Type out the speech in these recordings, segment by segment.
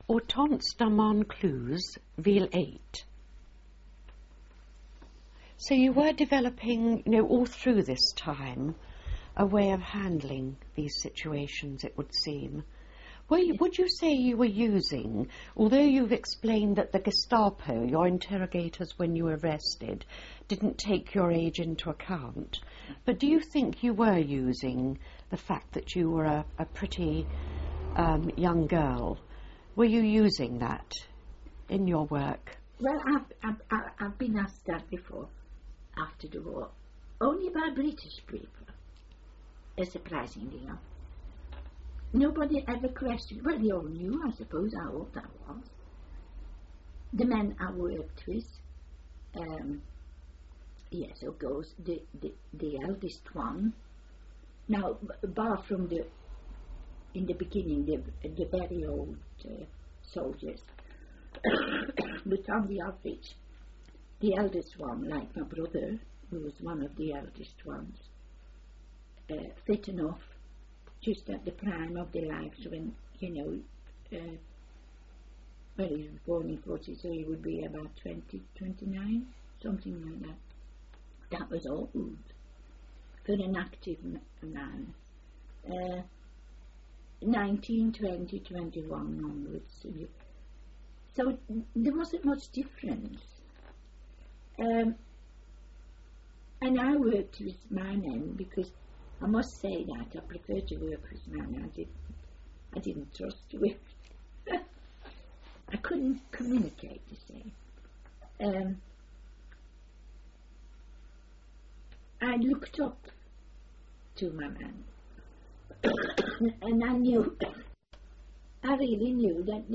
Hortense Damon Clues, Reel 8. So you were developing, all through this time, a way of handling these situations, it would seem. Would you say you were using, although you've explained that the Gestapo, your interrogators when you were arrested, didn't take your age into account, but do you think you were using the fact that you were a pretty young girl? Were you using that in your work? Well, I've been asked that before, after the war, only by British people, surprisingly enough. Nobody ever questioned. Well, they all knew, I suppose, how old I was. The men I worked with, yes, of course, the eldest one. Now, bar from in the beginning, the very old soldiers, but on the average, the eldest one, like my brother, who was one of the eldest ones, fit enough, just at the prime of their lives when, well, he was born in 40, so he would be about 20, 29, something like that. That was old for an active man. 19, 20, 21 onwards. So there wasn't much difference. And I worked with my men because I must say that I prefer to work with men. I didn't trust women. I couldn't communicate, you see. I looked up to my men. And I really knew that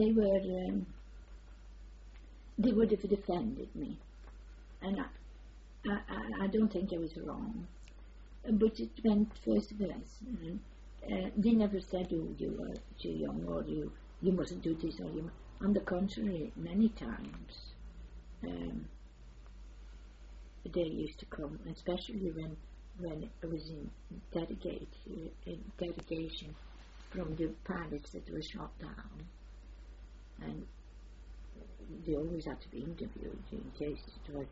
they would have defended me. And I don't think I was wrong. But it went first verse. They never said, oh, you are too young, or you mustn't do this, or you. On the contrary, many times they used to come, especially when I was in delegation from the pilots that were shot down, and they always had to be interviewed in case it was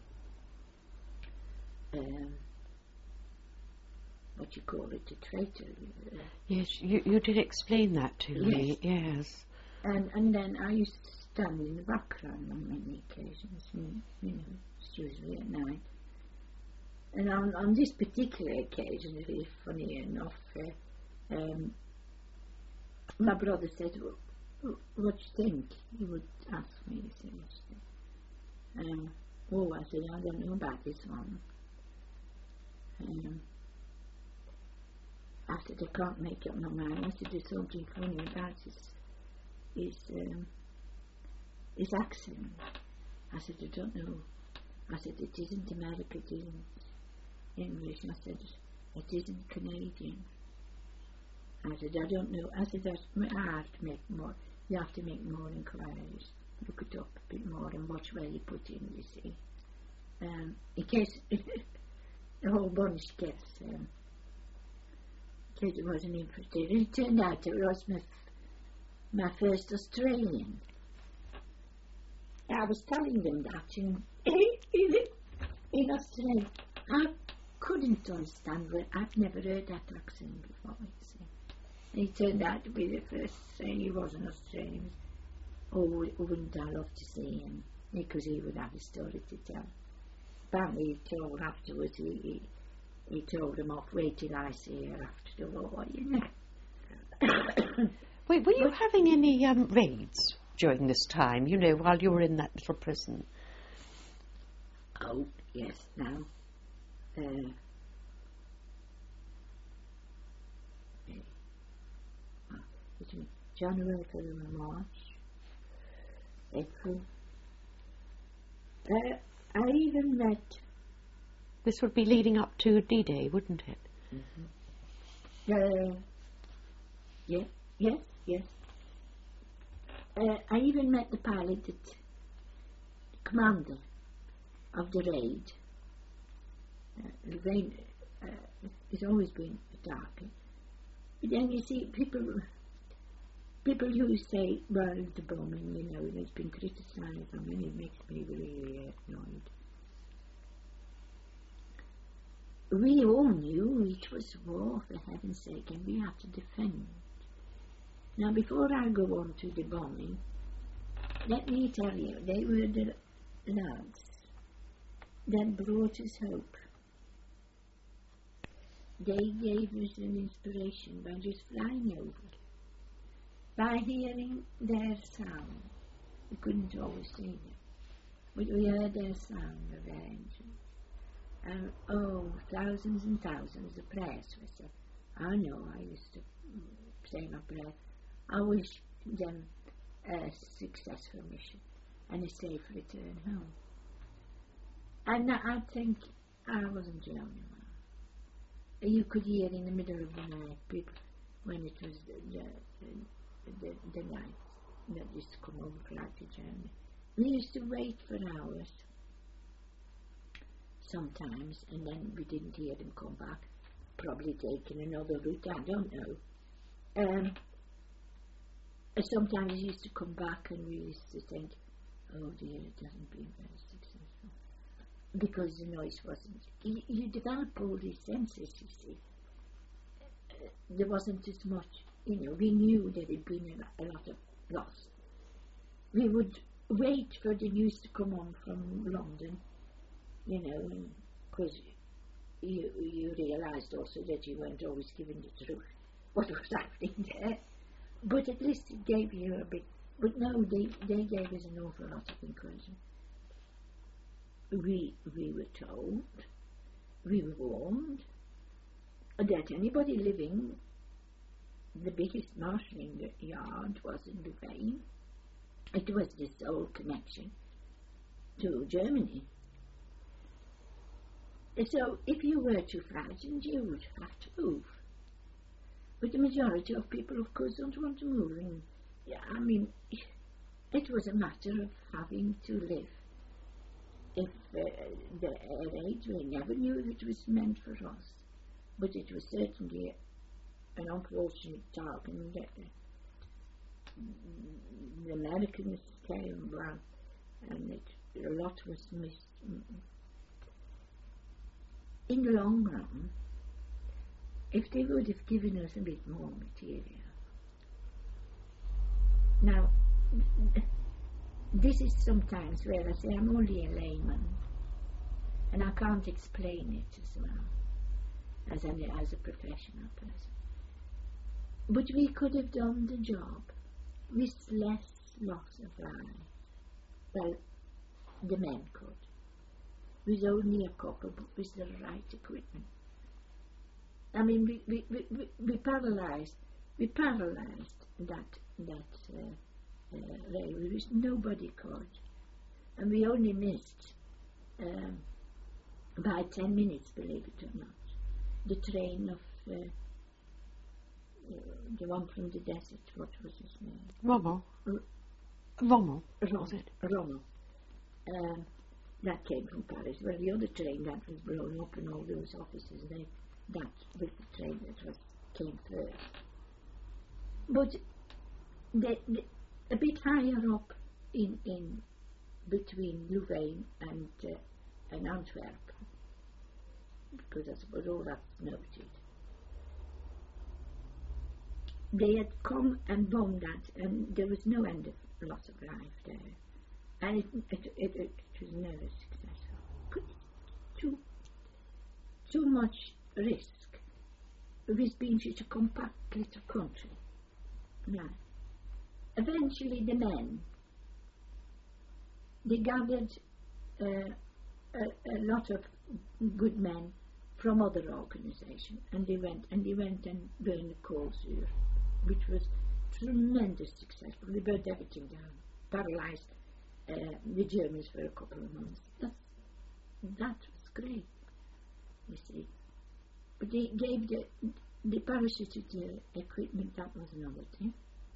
what you call it, a traitor. Yes, you did explain that to me, yes. And then I used to stand in the background on many occasions, usually at night. And on this particular occasion, very funny enough, my brother said, what do you think? He would ask me, he said, what do you think? I said, I don't know about this one. I said, I can't make up my mind. I said, there's something funny about his accent. I said, I don't know. I said, it isn't American, it isn't English. I said, it isn't Canadian. I said, I don't know. I said, I have to make more. You have to make more inquiries. Look it up a bit more and watch where you put in, you see. In case the whole bunch gets, in case it wasn't interested. It turned out it was my first Australian. I was telling them that in Australia. I couldn't understand, but I've never heard that accent before, you see. And he turned out to be the first to say he was an Australian. Oh, wouldn't I love to see him, because he would have a story to tell. Apparently he told afterwards, he told them off, wait till I see her after the war, Wait, were you having any raids during this time, while you were in that little prison? Oh, yes, now. January, February, March, April. I even met. This would be leading up to D-Day, wouldn't it? Mm-hmm. Yes. I even met the pilot, the commander of the raid. It's always been dark. But then you see, people who say, well, the bombing, you know, it's been criticised, I mean, it makes me really annoyed. We all knew it was war, for heaven's sake, and we had to defend. Now, before I go on to the bombing, let me tell you, they were the lads that brought us hope. They gave us an inspiration by just flying over, by hearing their sound. We couldn't always see them, but we heard their sound of their engine. And thousands and thousands of prayers were said. I know, I used to say my prayer. I wish them a successful mission and a safe return home. And I think I wasn't the only one. You could hear in the middle of the night people, when it was the night that used to come over flight to Germany. We used to wait for hours sometimes, and then we didn't hear them come back, probably taking another route, I don't know. Sometimes he used to come back and we used to think, oh dear, it hasn't been very successful, because the noise wasn't. You develop all these senses, you see. There wasn't as much, you know, we knew there had been a lot of loss. We would wait for the news to come on from London, you know, because you realised also that you weren't always giving the truth, what was happening there. But at least it gave you a bit. But no, they gave us an awful lot of encouragement. We were told, we were warned, that anybody living, the biggest marshalling yard was in Louvain. It was the sole connection to Germany. So if you were too frightened, you would have to move. But the majority of people, of course, don't want to move. And yeah, I mean, it was a matter of having to live. If the air raid, we never knew if it was meant for us. But it was certainly an unfortunate talk. And the Americans came around, and a lot was missed. In the long run, if they would have given us a bit more material. Now, this is sometimes where I say I'm only a layman, and I can't explain it as well as a professional person. But we could have done the job with less loss of life. Well, the men could. With only a couple, but with the right equipment. I mean, we paralysed that railway, which nobody could, and we only missed by 10 minutes, believe it or not, the train of the one from the desert. What was his name? Rommel. Rommel. Was it? Rommel. That came from Paris. Well, the other train that was blown up and all those offices, that was the train that came first. But a bit higher up in between Louvain and Antwerp, because I suppose all that's noted, they had come and bombed that, and there was no end of loss of life there. And it was never successful. Too much risk with being such a compact little country. Now, eventually the men, they gathered a lot of good men from other organisations, and they went and burned the Kohlsuhr, which was tremendous successful. They burned everything down, paralysed the Germans for a couple of months. That was great, you see. But they gave the parachuted equipment, that was another thing.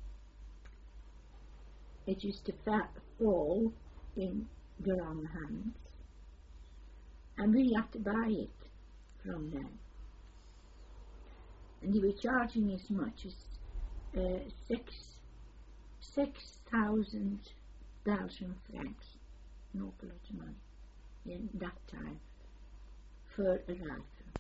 It used to fall in the wrong hands, and we had to buy it from them. And they were charging as much as 6,000 Belgian francs, an awful lot of money in that time, for a rifle.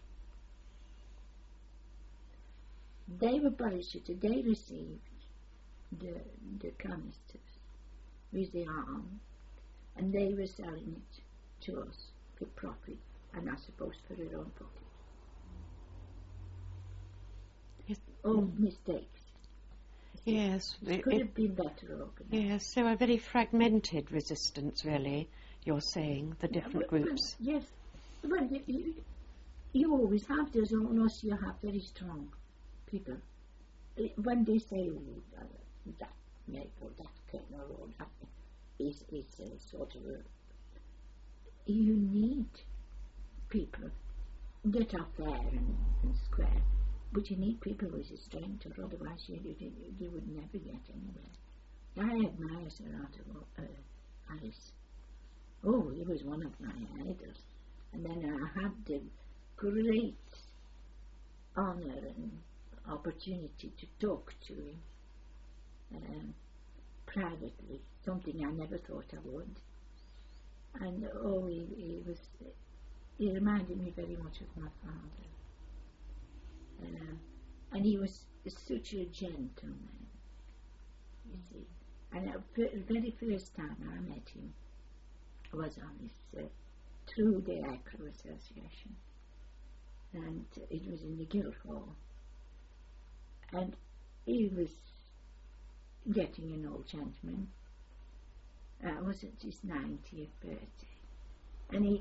They were parachuted, they received the canisters with the arm, and they were selling it to us for profit, and I suppose for their own pocket. All mistakes. Yes. It could have been better organised. Yes, so a very fragmented resistance, really, you're saying, the different groups. Yes. Well, you always have those, unless you have very strong people. When they say, oh, that mate or that colonel or that is sort of you need people that are fair and square, but you need people with a strength, or otherwise you would never get anywhere. I admire Sir Arthur Harris. Oh, he was one of my idols. And then I had the great honour and opportunity to talk to him privately, something I never thought I would. And he reminded me very much of my father. And he was such a gentleman, you see. And the very first time I met him was on his, through the Acro Association. And it was in the Guildhall. And he was getting an old gentleman. It was at his 90th birthday. And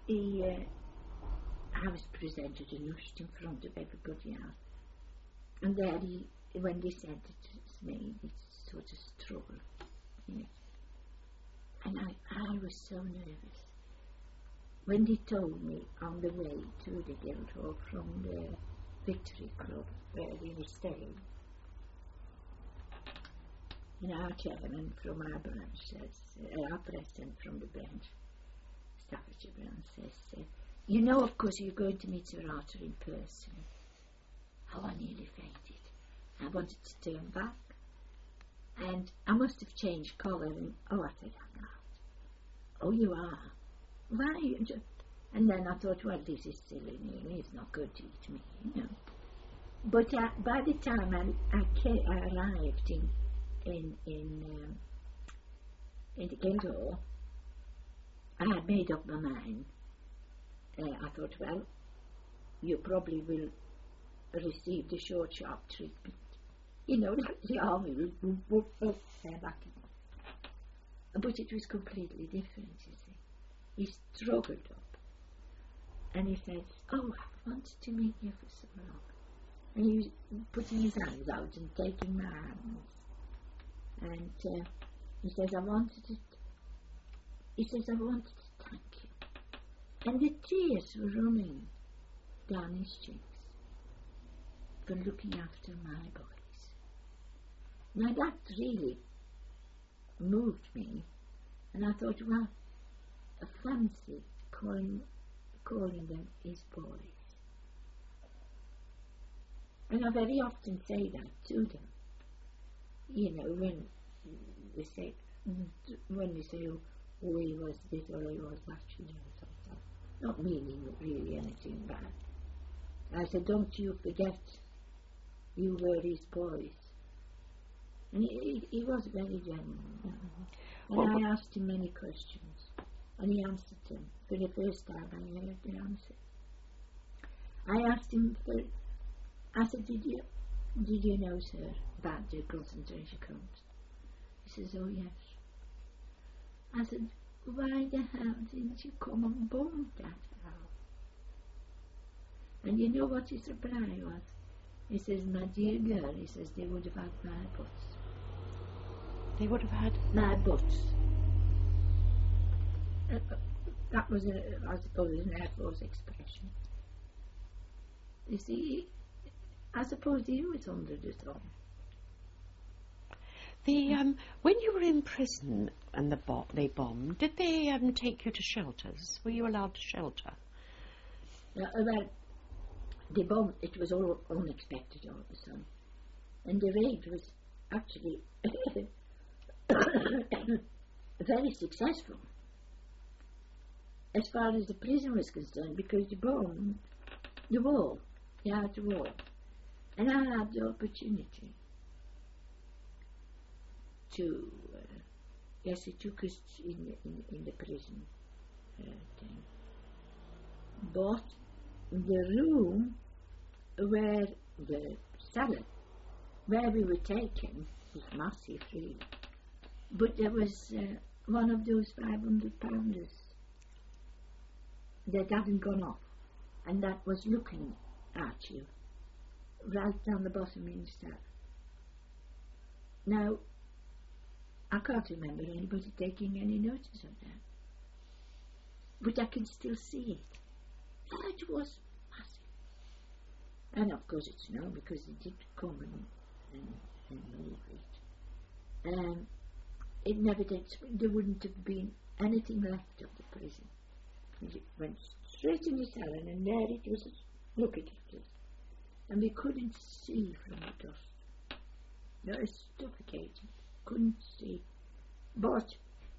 I was presented and ushered in front of everybody else. And there when they said it to me, it's sort of struggle, you know. And I was so nervous. When they told me on the way to the Guildhall from the Victory Club where we were staying, and our chairman from our branch says, our president from the branch, Staffordshire branch, says, you know, of course, you're going to meet Sir Arthur in person. Oh, I nearly fainted. I wanted to turn back. And I must have changed colour. And, oh, I said, I'm not. Oh, you are. Why? And then I thought, well, this is silly, really. It's not good to eat me, you know. But by the time I arrived in the Guildhall, I had made up my mind. I thought, well, you probably will receive the short, sharp treatment. You know, like the army will back. But it was completely different, you see. He struggled up. And he said, oh, I wanted to meet you for so long. And he was putting his hands out and taking my hands. And he says, I wanted to thank you. And the tears were running down his cheeks for looking after my boys. Now that really moved me, and I thought, well, I fancy calling them his boys. And I very often say that to them. You know, when they say, oh, he was this or he was that, you know, sometimes. Not meaning really anything bad. I said, don't you forget you were his boys. And he was very genuine. You know? And I asked him many questions, and he answered them. For the first time I heard the answer. I asked him I said, did you know, sir, about the concentration camps? He says, oh yes. I said, why the hell didn't you come and bomb that house? And you know what his reply was? He says, my dear girl, he says, they would have had my butts. They would have had? My butts. That was, I suppose, an Air Force expression. You see, I suppose he was under the thumb. When you were in prison and they bombed, did they take you to shelters? Were you allowed to shelter? Well, the bomb, it was all unexpected all of a sudden. And the raid was actually very successful as far as the prison was concerned, because they bombed the wall, the outer wall, and I had the opportunity to, yes, it took us in the prison thing, but the room where the cellar where we were taken was massive, really, but there was one of those 500-pounders that hadn't gone off, and that was looking at you right down the bottom in the cell. Now, I can't remember anybody taking any notice of that, but I can still see it. It was massive. And of course it's now, because they did come and move it. It never did. There wouldn't have been anything left of the prison. It went straight in the cellar, and there it was. Look at it. And we couldn't see from the dust. It was suffocating. Couldn't see. But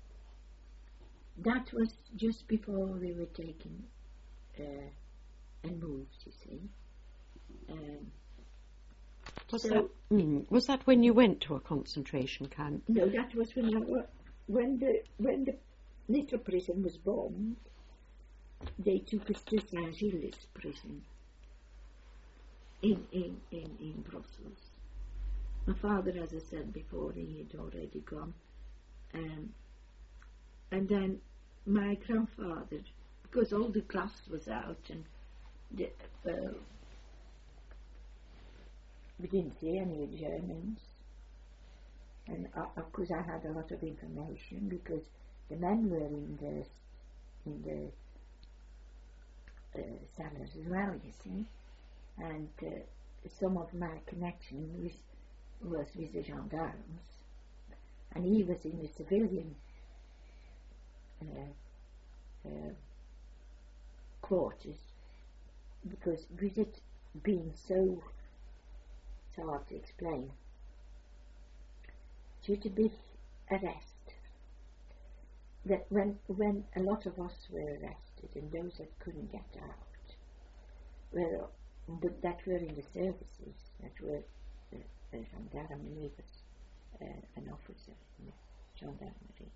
that was just before we were taken and moved, you see. Was that when you went to a concentration camp? No, that was when the little prison was bombed. They took us to Saint-Gilles prison in Brussels. My father, as I said before, he had already gone. And then my grandfather, because all the glass was out and we didn't see any Germans, and of course I had a lot of information because the men were in the cellars as well, you see, and some of my connection was with the gendarmes, and he was in the civilian quarters, because with it being so hard to explain, due to big arrest, that when a lot of us were arrested and those that couldn't get out, but that were in the services, that were gendarme, and he was an officer in the gendarmerie.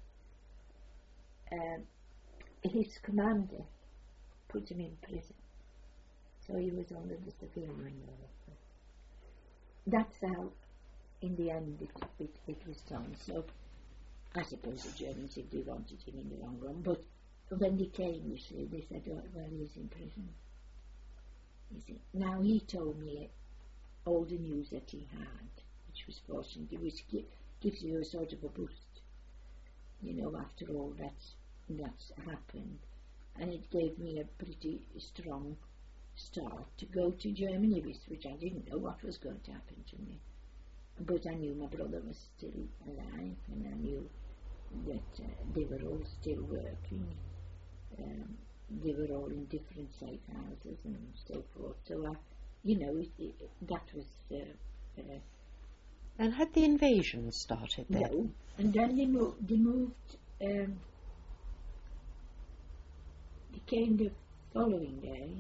His commander put him in prison, so he was under the civilian law. That's how, in the end, it was done. So I suppose the Germans, if they wanted him in the long run, but when they came, you see, they said, oh, well, he was in prison. You see, now he told me all the news that he had, which was fortunate, which gives you a sort of a boost, you know, after all that's happened, and it gave me a pretty strong start to go to Germany, which I didn't know what was going to happen to me, but I knew my brother was still alive, and I knew that they were all still working. They were all in different safe houses and so forth. So that was. And had the invasion started then? No, and then they moved. They came the following day.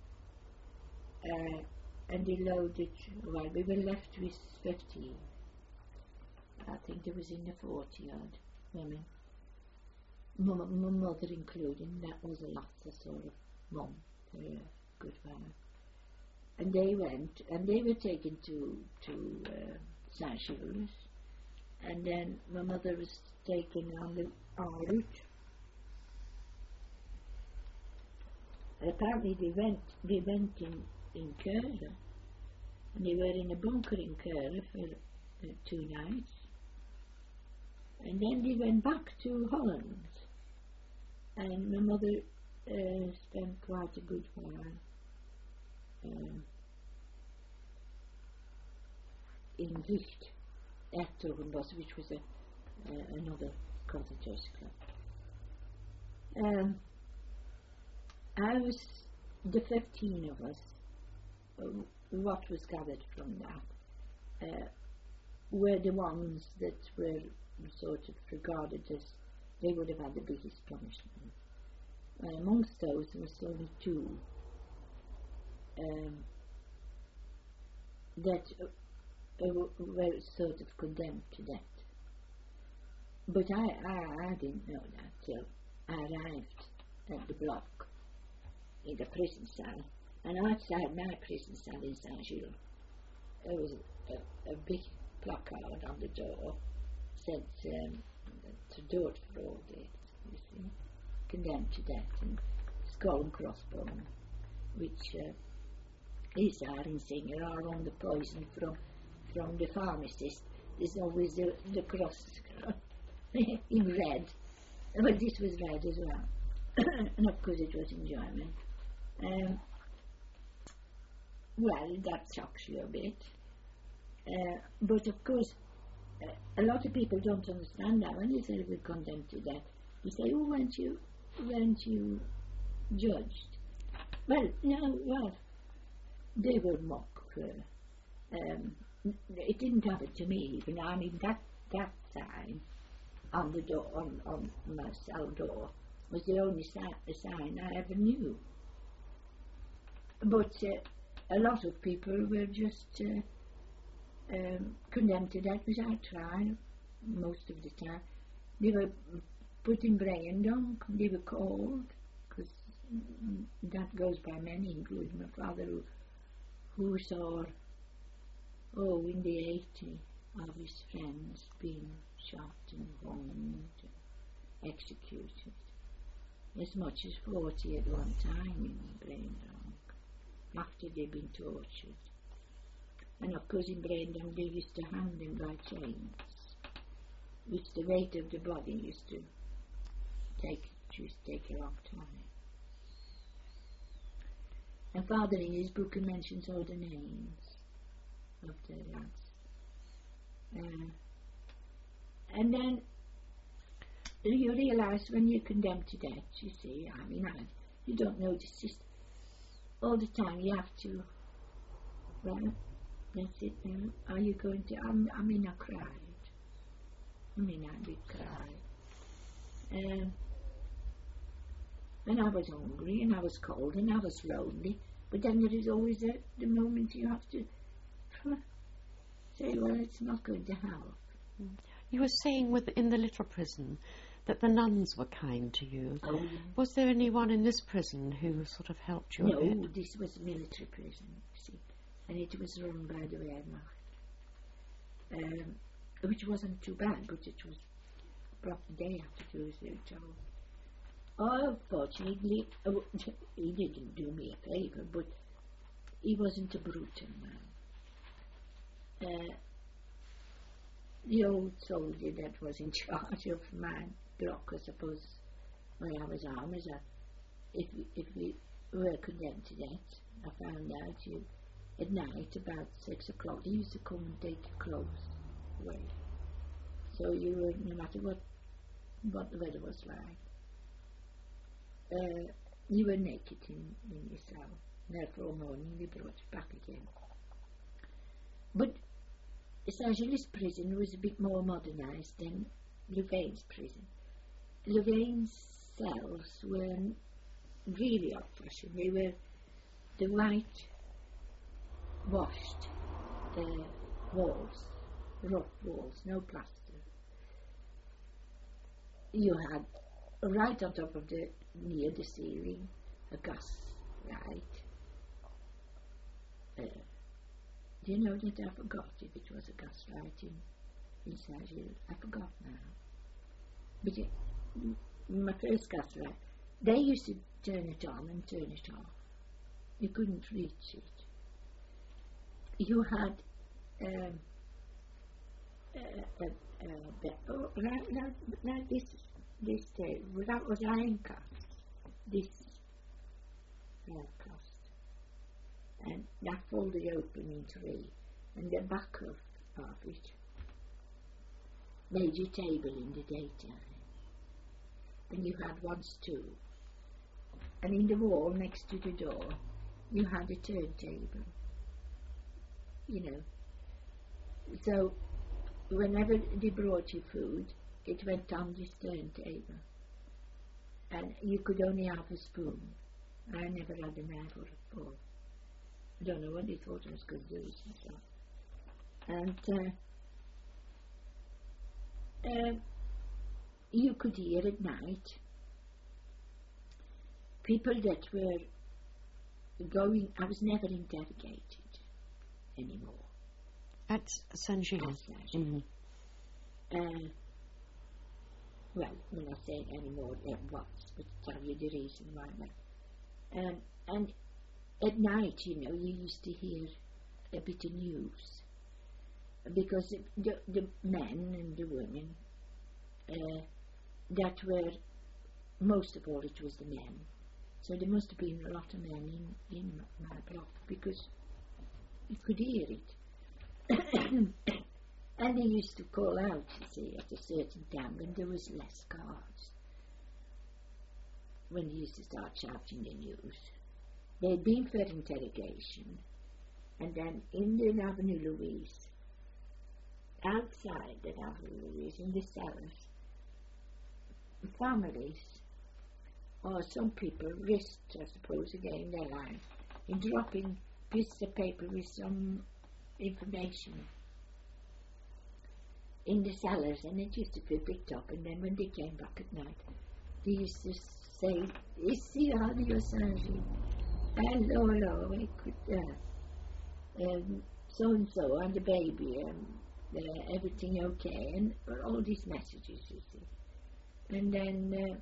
And they loaded, well, we were left with 50, I think there was in the 40-odd women, my mother including. That was a lot, a sort of mum for a good while. And they went, and they were taken to Saint-Gilles, and then my mother was taken on the en route. And apparently they went in Curle, and they were in a bunker in Curle for 2 nights, and then they went back to Holland, and my mother spent quite a good while in Gicht, Hertogenbosch, which was another concentration camp. The 15 of us, what was gathered from that, were the ones that were sort of regarded as they would have had the biggest punishment. And amongst those, there was only two that were sort of condemned to death. But I didn't know that till I arrived at the block in the prison cell. And outside my prison cell in Saint-Gilles, there was a big placard on the door said to do it for all days, you see, condemned to death, and skull and crossbone, which is our singer, are on the poison from the pharmacist. There's always the cross in red, but this was red as well, and of course it was in German. Well, that shocks you a bit, but of course a lot of people don't understand that. When you say we're condemned to death, you say, oh, weren't you judged? Well, no, well, they were mocked. It didn't happen to me even. I mean, that sign on the door, on my cell door, was the only sign I ever knew. But a lot of people were just condemned to death without trial, most of the time. They were put in brain dunk, they were called, because that goes by many, including my father, who saw, in the 80 of his friends being shot and hanged, executed. As much as 40 at one time in brain dunk, after they'd been tortured. And of course in brain dunk they used to hang them by chains, which the weight of the body used to take a long time. And Father in his book mentions all the names of the lads. And then you realise when you're condemned to death, you see, I mean, you don't know the system. All the time you have to, well, that's it now. Are you going to, I mean, I cried. I mean, I did cry. And I was hungry, and I was cold, and I was lonely. But then there is always the moment you have to say, well, it's not going to help. You were saying in the little prison that the nuns were kind to you. Oh, yeah. Was there anyone in this prison who sort of helped you a bit? No, this was a military prison, you see, and it was run by the Wehrmacht, which wasn't too bad, but it was probably they had to do as they were told. Oh, fortunately, he didn't do me a favour, but he wasn't a brutal man. The old soldier that was in charge of my block, I suppose, where I was armed, if we were condemned to death, I found out at night about 6 o'clock, he used to come and take your clothes away. So you were, no matter what the weather was like, you were naked in your cell. Therefore, morning they brought you back again. But Saint-Gilles prison was a bit more modernised than Louvain's prison. Louvain's cells were really old-fashioned. They were the white washed walls, rough walls, no plaster. You had right on top of near the ceiling a gas light. Do you know that I forgot if it was a gas light in Saint-Gilles? I forgot now. But my first gas light, they used to turn it on and turn it off. You couldn't reach it. You had like this table, that was ironcast, this ironcast. And that folded open in three, and the back of it made your table in the daytime. And you had one stool, and in the wall next to the door you had a turntable, you know. So whenever they brought you food, it went on this turntable. And you could only have a spoon. I never had a knife or a fork. I don't know what they thought I was going to do with myself. And you could hear at night people that were going. I was never interrogated anymore. At Saint-Gilles? Well, when I say anymore, there was, but I'll tell you the reason why not. And at night, you know, you used to hear a bit of news, because the men and the women that were, most of all it was the men, so there must have been a lot of men in my block, because you could hear it. And they used to call out, you see, at a certain time when there was less cars, when they used to start shouting the news. They'd been for interrogation, and then in the Avenue Louise, outside the Avenue Louise, in the cellars, families, or some people risked, I suppose, again their lives in dropping pieces of paper with some information in the cellars, and it used to be picked up, and then when they came back at night, they used to say, "Ici Radio Saint-Gilles. Hello, I could, so-and-so, and the baby, everything okay," and all these messages, you see. And then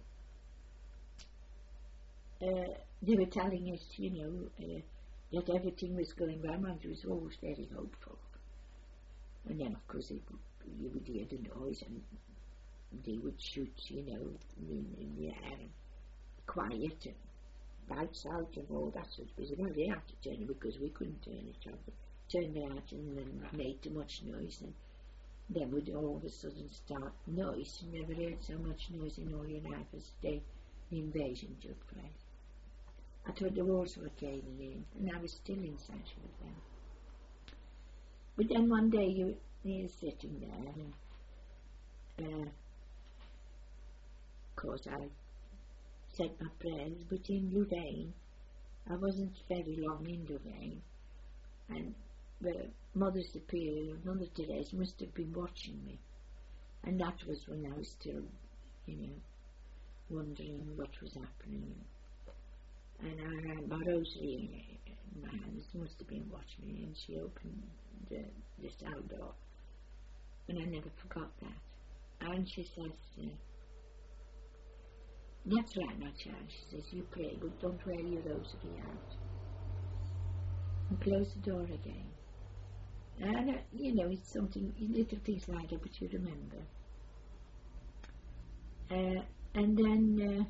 they were telling us, you know, that everything was going well, and it was always very hopeful. And then, of course, you would hear the noise, and they would shoot, you know, in the air, and quiet, and lights out, and all that sort of thing. Well, they had to turn it, because we couldn't turn the out, and then made too much noise, and then would all of a sudden start noise. You never heard so much noise in all your life as the invasion took place. I thought the walls were caving in, and I was still in Saint-Gilles with them. But then one day you're sitting there, and of course I said my prayers, but in Louvain, I wasn't very long in Louvain, and Mother Superior, Mother Teresa must have been watching me, and that was when I was still, you know, wondering what was happening. And I had my rosary in my hands, must have been watching me, and she opened the cell door, and I never forgot that. And she says, "That's right, my child," she says, "you pray, but don't wear your rosary out." And close the door again. And, you know, it's something, little things like that, but you remember. And then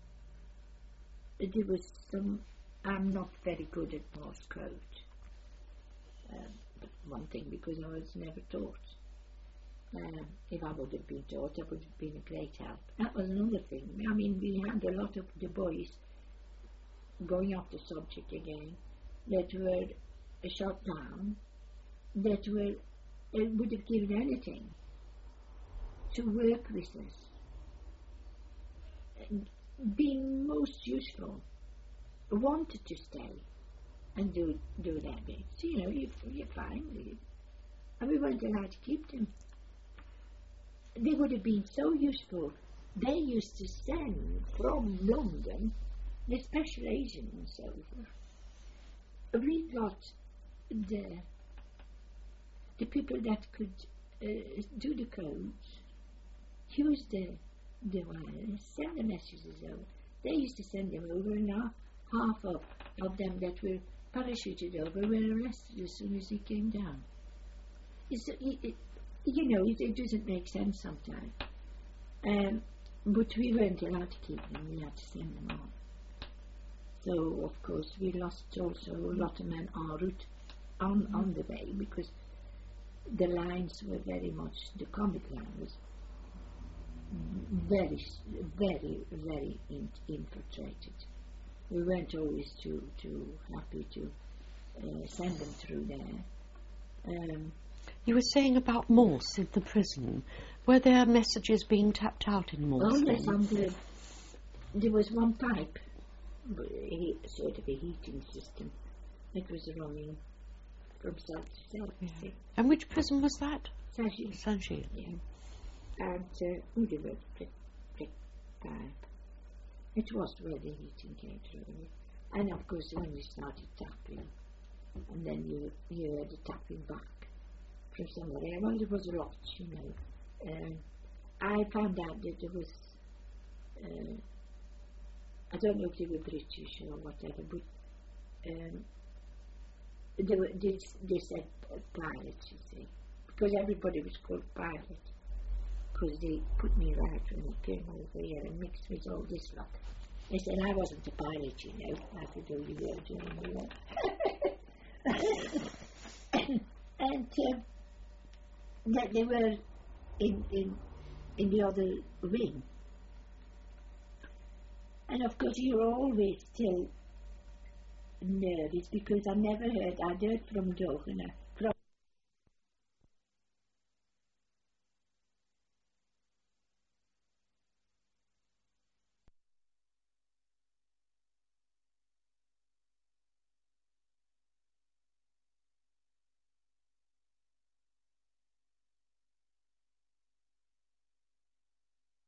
there was some, I'm not very good at Morse code. One thing, because I was never taught. If I would have been taught, I would have been a great help. That was another thing. I mean, we had a lot of the boys, going off the subject again, that were shot down, that would have given anything to work with us, being most useful, wanted to stay and do their bits. You know, you're fine, and we weren't allowed to keep them. They would have been so useful. They used to send from London the special agent and so forth. We got the people that could do the codes, use the wireless, send the messages over. They used to send them over, and now half of them that were parachuted over were arrested as soon as he came down. You know, it doesn't make sense sometimes. But we weren't allowed to keep them, we had to send them on. So, of course, we lost also a lot of men en route on the way, because the lines were very much, the combat line was very, very, very infiltrated. We weren't always too happy to send them through there. You were saying about Morse in the prison. Were there messages being tapped out in Morse? Oh yes, then? there was one pipe, sort of a heating system. It was running from side to side. Yeah. And which prison was that? Saint-Gilles. Saint-Gilles. Yeah. And there was brick pipe. It was where the heating came through. And of course when you started tapping, and then you heard the tapping back from somebody. Well, there was a lot, you know. I found out that there was, I don't know if they were British or whatever, but they said pilots, you see, because everybody was called pilot, because they put me right when they came over here and mixed with all this lot. They said I wasn't a pilot, you know. I could do the word doing and that they were in the other wing. And of course you're always still nervous, because I'd heard from Dogen